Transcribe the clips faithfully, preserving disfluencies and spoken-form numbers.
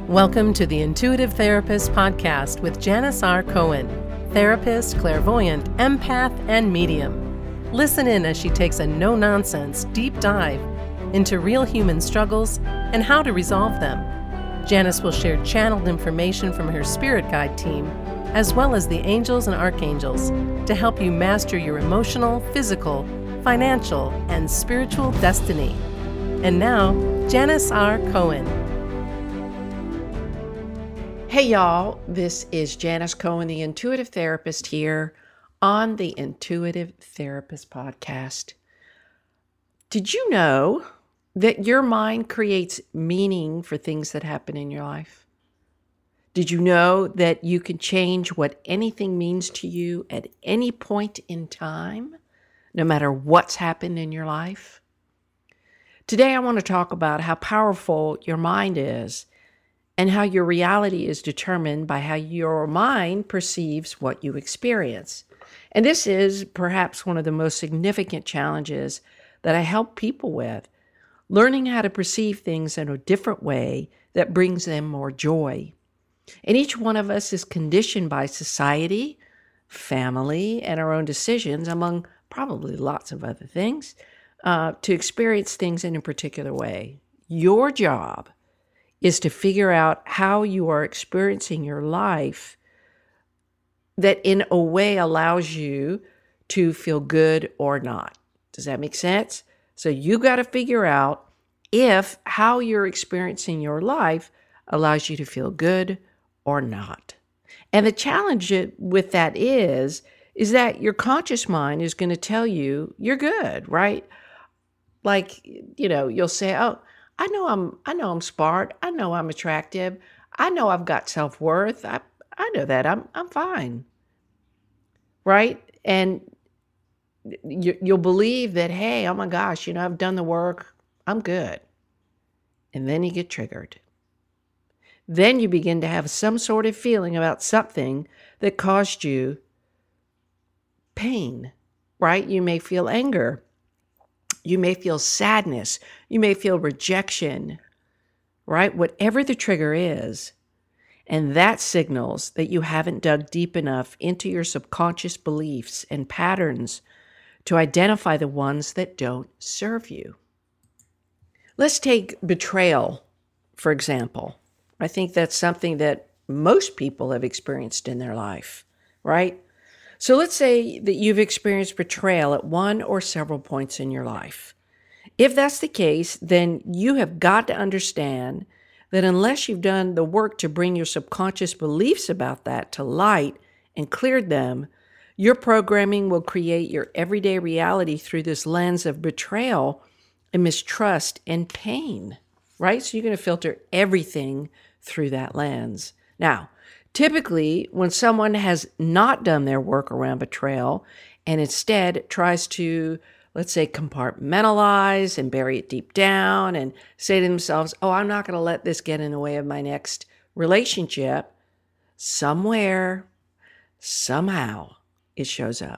Welcome to the Intuitive Therapist Podcast with Janice R. Cohen, therapist, clairvoyant, empath, and medium. Listen in as she takes a no-nonsense deep dive into real human struggles and how to resolve them. Janice will share channeled information from her spirit guide team, as well as the angels and archangels, to help you master your emotional, physical, financial, and spiritual destiny. And now, Janice R. Cohen. Hey y'all, this is Janice Cohen, the Intuitive Therapist, here on the Intuitive Therapist Podcast. Did you know that your mind creates meaning for things that happen in your life? Did you know that you can change what anything means to you at any point in time, no matter what's happened in your life? Today I want to talk about how powerful your mind is and how your reality is determined by how your mind perceives what you experience. And this is perhaps one of the most significant challenges that I help people with, learning how to perceive things in a different way that brings them more joy. And each one of us is conditioned by society, family, and our own decisions, among probably lots of other things, uh, to experience things in a particular way. Your job is to figure out how you are experiencing your life that in a way allows you to feel good or not. Does that make sense? So you got to figure out if how you're experiencing your life allows you to feel good or not. And the challenge with that is, is that your conscious mind is going to tell you you're good, right? Like, you know, you'll say, oh, I know I'm I know I'm smart. I know I'm attractive. I know I've got self-worth. I I know that. I'm I'm fine. Right? And you, you'll believe that, hey, oh my gosh, you know, I've done the work. I'm good. And then you get triggered. Then you begin to have some sort of feeling about something that caused you pain, right? You may feel anger. You may feel sadness. You may feel rejection, right? Whatever the trigger is. And that signals that you haven't dug deep enough into your subconscious beliefs and patterns to identify the ones that don't serve you. Let's take betrayal, for example. I think that's something that most people have experienced in their life, right? So let's say that you've experienced betrayal at one or several points in your life. If that's the case, then you have got to understand that unless you've done the work to bring your subconscious beliefs about that to light and cleared them, your programming will create your everyday reality through this lens of betrayal and mistrust and pain, right? So you're going to filter everything through that lens. Now, typically, when someone has not done their work around betrayal and instead tries to, let's say, compartmentalize and bury it deep down and say to themselves, oh, I'm not going to let this get in the way of my next relationship, somewhere, somehow, it shows up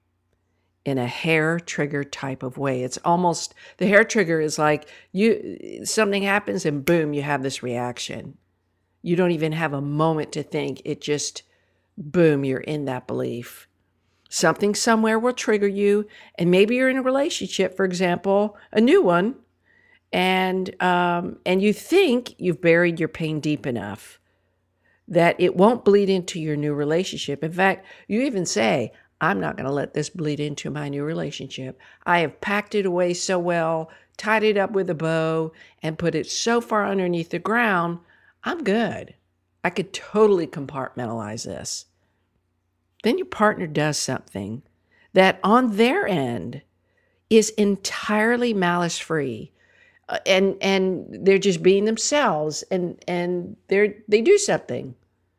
in a hair trigger type of way. It's almost, the hair trigger is like you something happens and boom, you have this reaction. You don't even have a moment to think. It just, boom, you're in that belief. Something somewhere will trigger you. And maybe you're in a relationship, for example, a new one, and um, and you think you've buried your pain deep enough that it won't bleed into your new relationship. In fact, you even say, I'm not going to let this bleed into my new relationship. I have packed it away so well, tied it up with a bow, and put it so far underneath the ground, I'm good. I could totally compartmentalize this. Then your partner does something that on their end is entirely malice-free. Uh, and and they're just being themselves and, and they're they do something.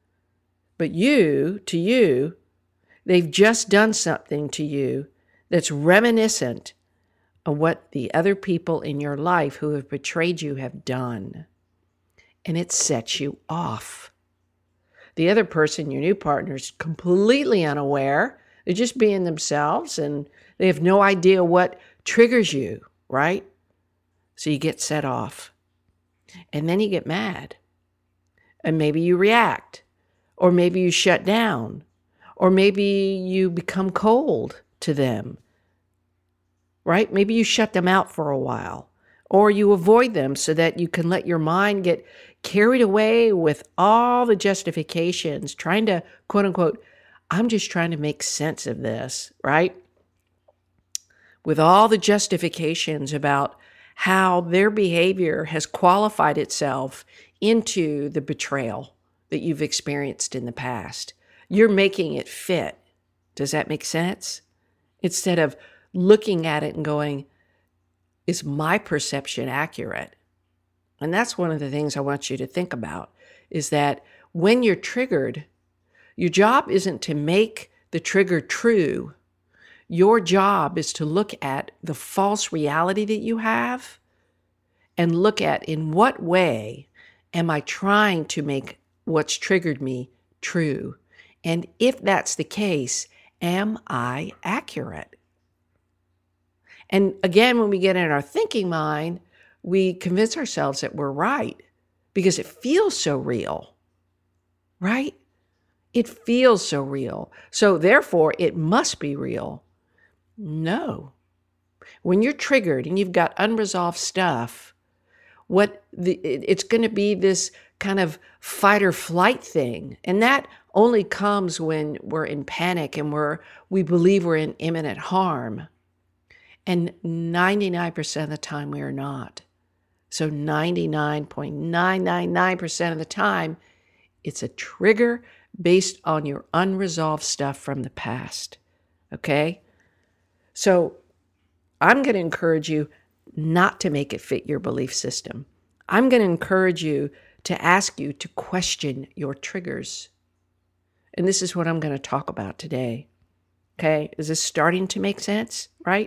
But you, to you, they've just done something to you that's reminiscent of what the other people in your life who have betrayed you have done. And it sets you off. The other person, your new partner, is completely unaware. They're just being themselves and they have no idea what triggers you, right? So you get set off. And then you get mad. and maybe you react, or maybe you shut down, or maybe you become cold to them, right? Maybe you shut them out for a while, or you avoid them so that you can let your mind get carried away with all the justifications, trying to, quote unquote, I'm just trying to make sense of this, right? With all the justifications about how their behavior has qualified itself into the betrayal that you've experienced in the past. You're making it fit. Does that make sense? Instead of looking at it and going, is my perception accurate? And that's one of the things I want you to think about, is that when you're triggered, your job isn't to make the trigger true. Your job is to look at the false reality that you have and look at, in what way am I trying to make what's triggered me true? And if that's the case, am I accurate? And again, when we get in our thinking mind, we convince ourselves that we're right because it feels so real, right? It feels so real. So therefore, it must be real. No. When you're triggered and you've got unresolved stuff, what the, it's going to be this kind of fight or flight thing. And that only comes when we're in panic and we're, we believe we're in imminent harm. And ninety-nine percent of the time we are not. So ninety-nine point nine nine nine percent of the time, it's a trigger based on your unresolved stuff from the past. Okay? So I'm going to encourage you not to make it fit your belief system. I'm going to encourage you to ask you to question your triggers. And this is what I'm going to talk about today. Okay? Is this starting to make sense? Right?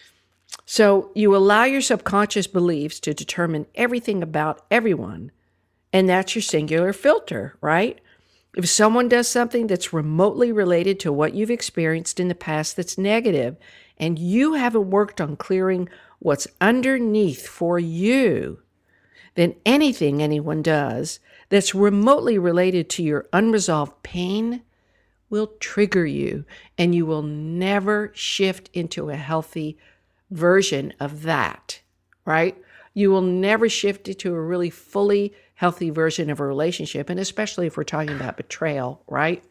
So you allow your subconscious beliefs to determine everything about everyone, and that's your singular filter, right? If someone does something that's remotely related to what you've experienced in the past that's negative, and you haven't worked on clearing what's underneath for you, then anything anyone does that's remotely related to your unresolved pain will trigger you, and you will never shift into a healthy version of that, right? You will never shift it to a really fully healthy version of a relationship, and especially if we're talking about betrayal, right?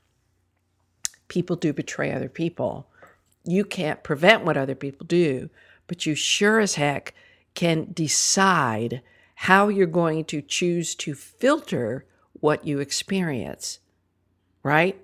People do betray other people. You can't prevent what other people do, but you sure as heck can decide how you're going to choose to filter what you experience, right?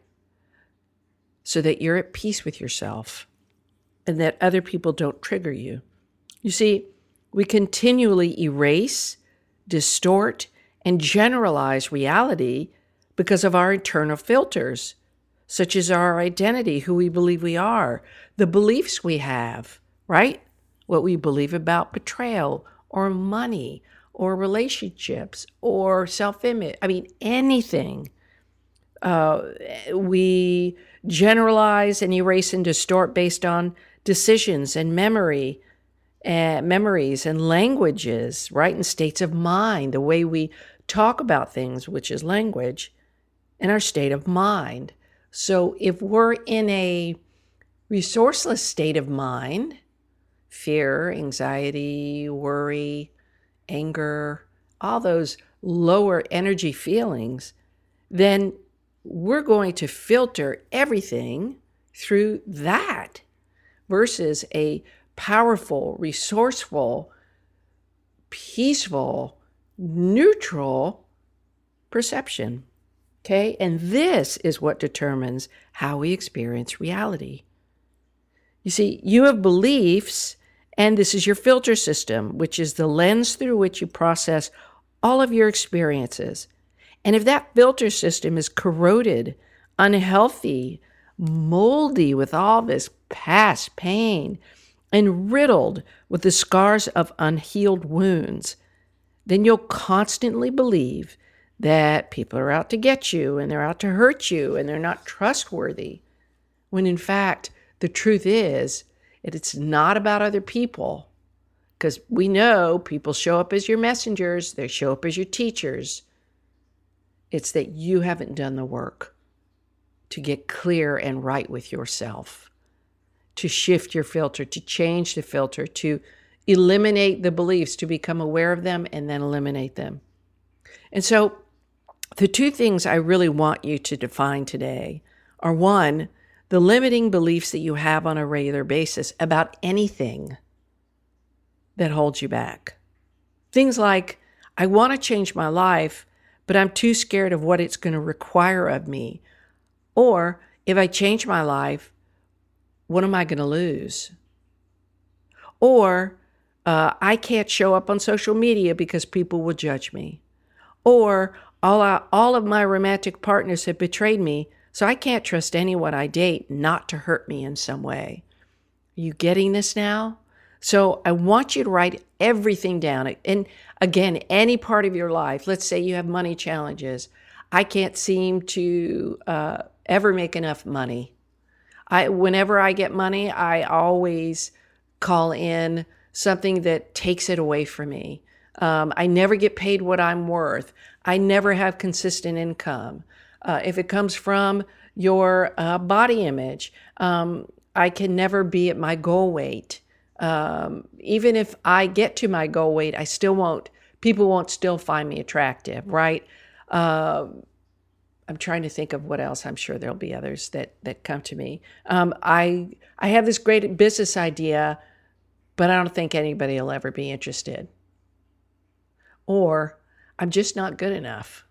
So that you're at peace with yourself and that other people don't trigger you. You see, we continually erase, distort, and generalize reality because of our internal filters, such as our identity, who we believe we are, the beliefs we have, right? What we believe about betrayal or money or relationships or self-image. I mean, anything. Uh, we generalize and erase and distort based on decisions and memory, uh, memories and languages, right? And states of mind, the way we talk about things, which is language, and our state of mind. So if we're in a resourceless state of mind, fear, anxiety, worry, anger, all those lower energy feelings, then we're going to filter everything through that versus a powerful, resourceful, peaceful, neutral perception. Okay? And this is what determines how we experience reality. You see, you have beliefs, and this is your filter system, which is the lens through which you process all of your experiences. And if that filter system is corroded, unhealthy, moldy with all this past pain, and riddled with the scars of unhealed wounds, then you'll constantly believe that people are out to get you and they're out to hurt you and they're not trustworthy. When in fact, the truth is that it's not about other people, because we know people show up as your messengers, they show up as your teachers. It's that you haven't done the work to get clear and right with yourself, to shift your filter, to change the filter, to eliminate the beliefs, to become aware of them and then eliminate them. And so the two things I really want you to define today are, one, the limiting beliefs that you have on a regular basis about anything that holds you back. Things like, I want to change my life, but I'm too scared of what it's going to require of me. Or if I change my life, what am I going to lose? Or uh, I can't show up on social media because people will judge me. Or all, I, all of my romantic partners have betrayed me, so I can't trust anyone I date not to hurt me in some way. Are you getting this now? So I want you to write everything down. And again, any part of your life, let's say you have money challenges. I can't seem to uh, ever make enough money. I, whenever I get money, I always call in something that takes it away from me. Um, I never get paid what I'm worth. I never have consistent income. Uh, if it comes from your uh, body image, um, I can never be at my goal weight. Um, even if I get to my goal weight, I still won't, people won't still find me attractive, right? Uh, I'm trying to think of what else. I'm sure there'll be others that, that come to me. Um, I, I have this great business idea, but I don't think anybody will ever be interested. Or I'm just not good enough.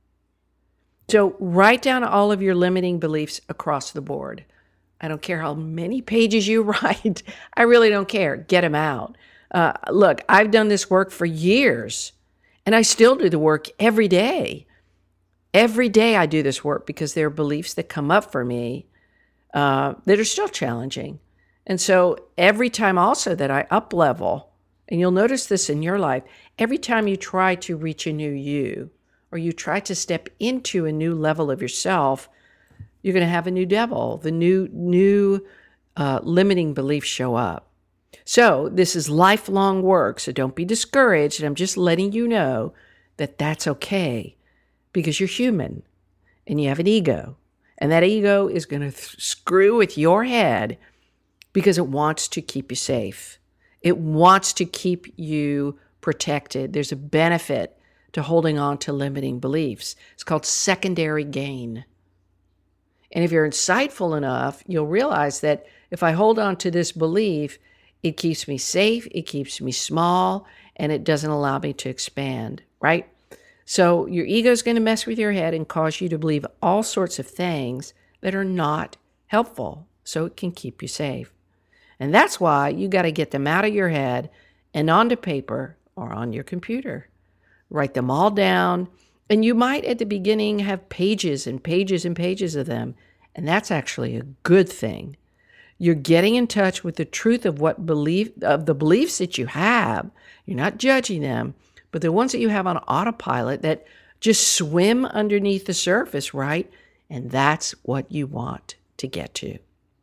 So write down all of your limiting beliefs across the board. I don't care how many pages you write. I really don't care. Get them out. Uh, look, I've done this work for years, and I still do the work every day. Every day I do this work because there are beliefs that come up for me uh, that are still challenging. And so every time also that I up level, and you'll notice this in your life, every time you try to reach a new you, or you try to step into a new level of yourself, you're going to have a new devil. The new, new uh, limiting beliefs show up. So this is lifelong work, so don't be discouraged. And I'm just letting you know that that's okay because you're human and you have an ego. And that ego is going to th- screw with your head because it wants to keep you safe. It wants to keep you protected. There's a benefit to holding on to limiting beliefs. It's called secondary gain. And if you're insightful enough, you'll realize that if I hold on to this belief, it keeps me safe, it keeps me small, and it doesn't allow me to expand, right? So your ego is going to mess with your head and cause you to believe all sorts of things that are not helpful, so it can keep you safe. And that's why you got to get them out of your head and onto paper or on your computer. Write them all down. And you might at the beginning have pages and pages and pages of them. And that's actually a good thing. You're getting in touch with the truth of what belief of the beliefs that you have. You're not judging them, but the ones that you have on autopilot that just swim underneath the surface, right? And that's what you want to get to.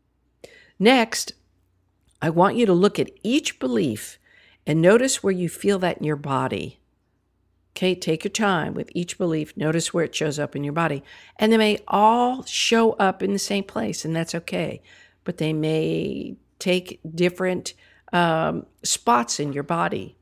Next, I want you to look at each belief and notice where you feel that in your body. Okay, take your time with each belief. Notice where it shows up in your body. And they may all show up in the same place, and that's okay. But they may take different um, spots in your body.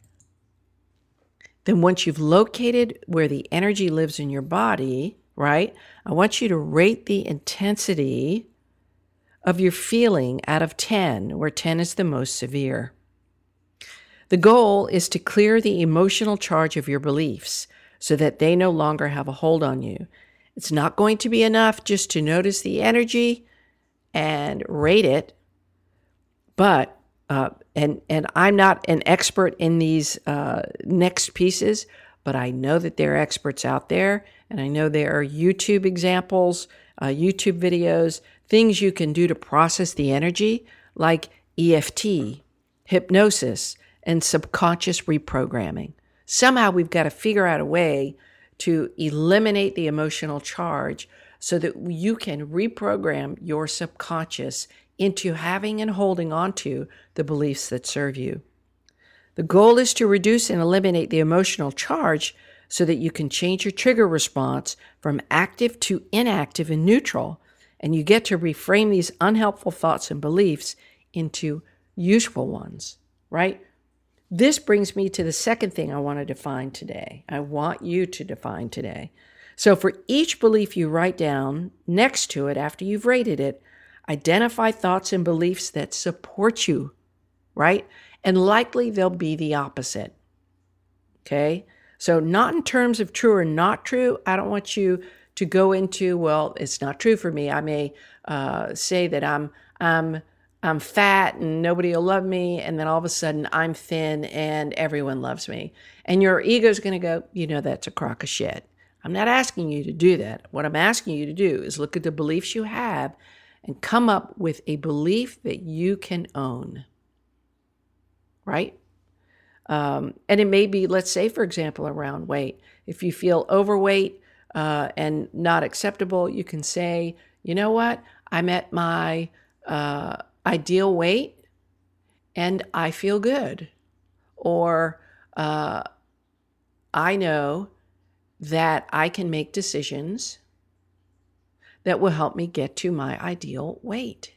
Then once you've located where the energy lives in your body, right, I want you to rate the intensity of your feeling out of ten, where ten is the most severe. The goal is to clear the emotional charge of your beliefs so that they no longer have a hold on you. It's not going to be enough just to notice the energy and rate it, but, uh, and, and I'm not an expert in these uh, next pieces, but I know that there are experts out there, and I know there are YouTube examples, uh, YouTube videos, things you can do to process the energy, like E F T, hypnosis, and subconscious reprogramming. Somehow we've got to figure out a way to eliminate the emotional charge so that you can reprogram your subconscious into having and holding on to the beliefs that serve you. The goal is to reduce and eliminate the emotional charge so that you can change your trigger response from active to inactive and neutral. And you get to reframe these unhelpful thoughts and beliefs into useful ones, right? This brings me to the second thing I want to define today. I want you to define today. So for each belief you write down, next to it, after you've rated it, identify thoughts and beliefs that support you, right? And likely they'll be the opposite, okay? So not in terms of true or not true. I don't want you to go into, well, it's not true for me. I may uh, say that I'm I'm I'm fat and nobody will love me, and then all of a sudden I'm thin and everyone loves me. And your ego's going to go, you know, that's a crock of shit. I'm not asking you to do that. What I'm asking you to do is look at the beliefs you have and come up with a belief that you can own, right? Um, and it may be, let's say, for example, around weight. If you feel overweight, Uh, and not acceptable, you can say, you know what, I'm at my uh, ideal weight and I feel good. Or uh, I know that I can make decisions that will help me get to my ideal weight.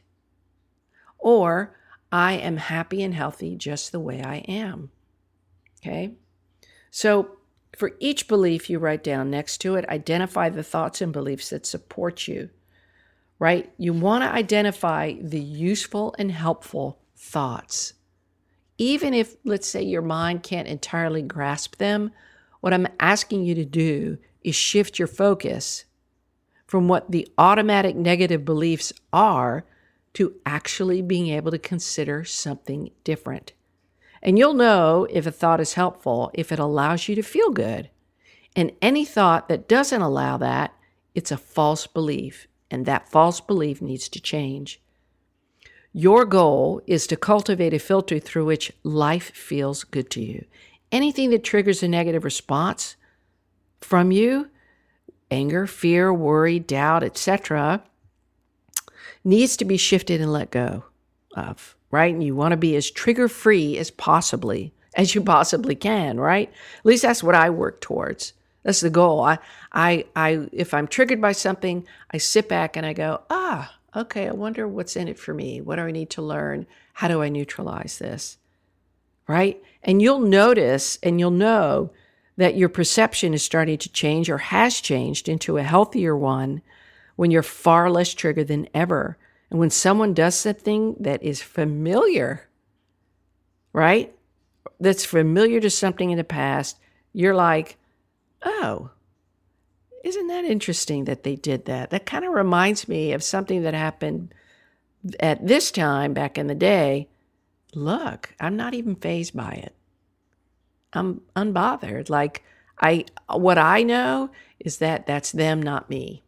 Or I am happy and healthy just the way I am. Okay? So for each belief you write down next to it, identify the thoughts and beliefs that support you, right? You want to identify the useful and helpful thoughts. Even if, let's say, your mind can't entirely grasp them, what I'm asking you to do is shift your focus from what the automatic negative beliefs are to actually being able to consider something different. And you'll know if a thought is helpful if it allows you to feel good. And any thought that doesn't allow that, it's a false belief. And that false belief needs to change. Your goal is to cultivate a filter through which life feels good to you. Anything that triggers a negative response from you, anger, fear, worry, doubt, et cetera, needs to be shifted and let go of. Right? And you want to be as trigger-free as possibly, as you possibly can, right? At least that's what I work towards. That's the goal. I, I, I, if I'm triggered by something, I sit back and I go, ah, okay, I wonder what's in it for me. What do I need to learn? How do I neutralize this? Right? And you'll notice and you'll know that your perception is starting to change or has changed into a healthier one when you're far less triggered than ever. And when someone does something that is familiar, right? That's familiar to something in the past, you're like, oh, isn't that interesting that they did that? That kind of reminds me of something that happened at this time back in the day. Look, I'm not even fazed by it. I'm unbothered. Like I, what I know is that that's them, not me.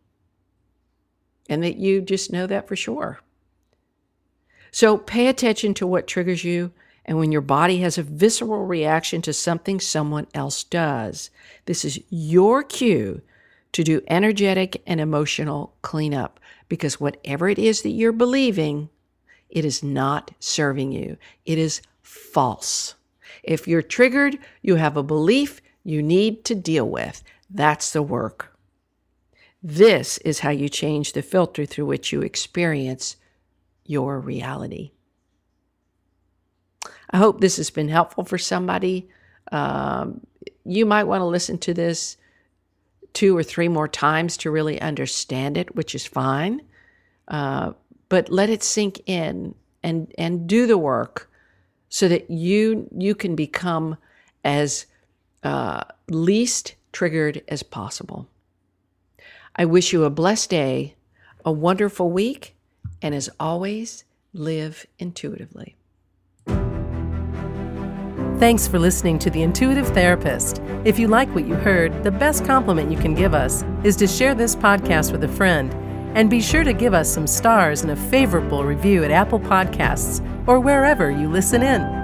And that you just know that for sure. So pay attention to what triggers you and when your body has a visceral reaction to something someone else does. This is your cue to do energetic and emotional cleanup, because whatever it is that you're believing, it is not serving you. It is false. If you're triggered, you have a belief you need to deal with. That's the work. This is how you change the filter through which you experience your reality. I hope this has been helpful for somebody. Um, you might want to listen to this two or three more times to really understand it, which is fine. Uh, but let it sink in and, and do the work so that you, you can become as uh, least triggered as possible. I wish you a blessed day, a wonderful week, and as always, live intuitively. Thanks for listening to The Intuitive Therapist. If you like what you heard, the best compliment you can give us is to share this podcast with a friend. And be sure to give us some stars and a favorable review at Apple Podcasts or wherever you listen in.